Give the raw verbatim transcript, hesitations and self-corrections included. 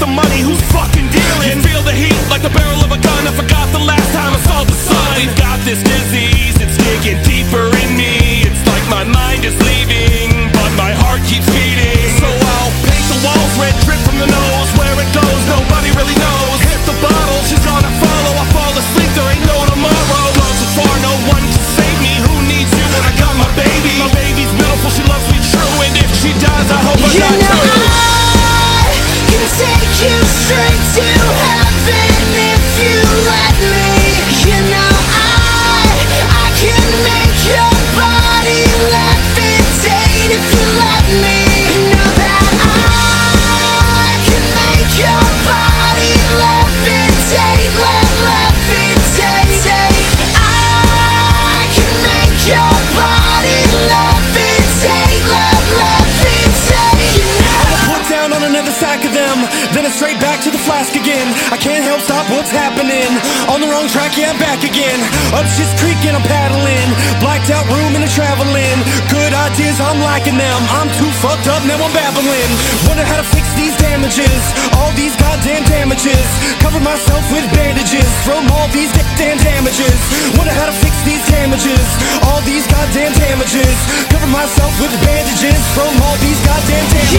the money, who's fucking dealing? You feel the heat like the barrel of a gun. I forgot the last time I saw the sun. We've got this disease, it's digging deeper in me. It's like my mind is leaving, but my heart keeps beating. So I'll paint the walls, red drip from the nose. Where it goes, nobody really knows. Hit the bottle, she's gonna follow. I fall asleep, there ain't no tomorrow. Love's so far, no one to save me. Who needs you when I got my baby? My baby's beautiful, she loves me true. And if she dies, I hope I you die know too. I can take you straight to heaven if you let me. You know I, I can make your body levitate if you let me. Know that I can make your body levitate, le- levitate. I can make your body levitate, le- levitate. You know. Put down on another sack of them, then it's straight back to the flask again. I can't help stop what's happening. On the wrong track, yeah, I'm back again. Up shit's creek and I'm paddling. Blacked out room and I'm traveling. Good ideas, I'm liking them. I'm too fucked up, now I'm babbling. Wonder how to fix these damages. All these goddamn damages. Cover myself with bandages from all these goddamn damages. Wonder how to fix these damages. All these goddamn damages. Cover myself with bandages from all these goddamn damages.